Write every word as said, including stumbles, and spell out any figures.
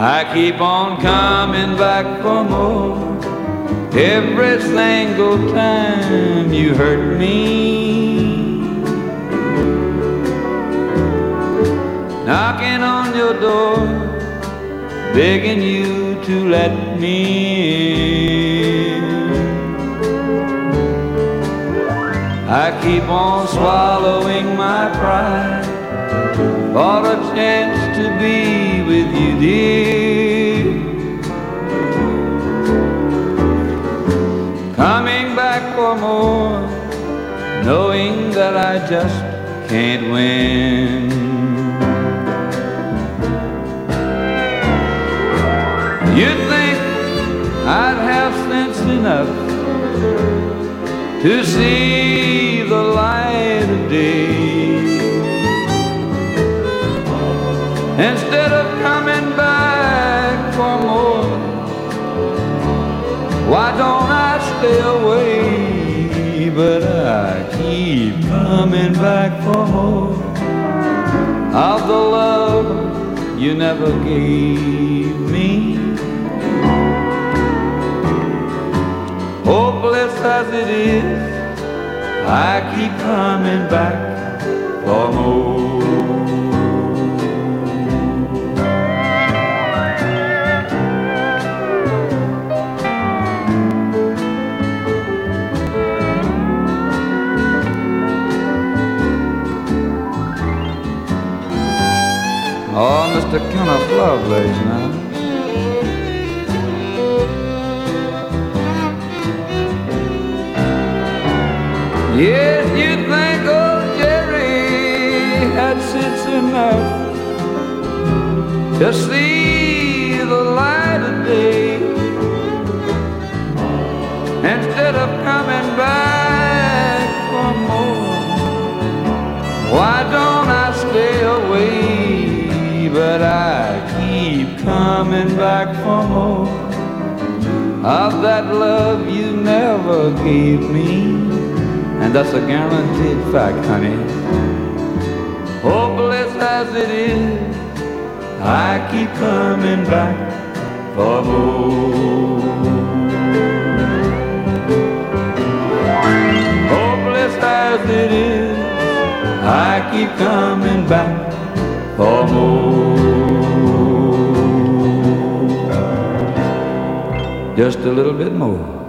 I keep on coming back for more every single time you hurt me. Knocking on your door, begging you to let me in. I keep on swallowing my pride for a chance to be with you, dear. Coming back for more, knowing that I just can't win. You'd think I'd have sense enough to see the light of day, instead of coming back for more. Why don't I stay away? But I keep coming back for more of the love you never gave me. Hopeless as it is, I keep coming back for more. Oh, Mister Kenneth Lovelace now. Yes, you'd think old Jerry had sense enough to see the light of day, instead of coming back for more. Why don't I stay away? But I keep coming back for more of that love you never gave me. And that's a guaranteed fact, honey. Hopeless as it is, I keep coming back for more. Hopeless as it is, I keep coming back for more. Just a little bit more.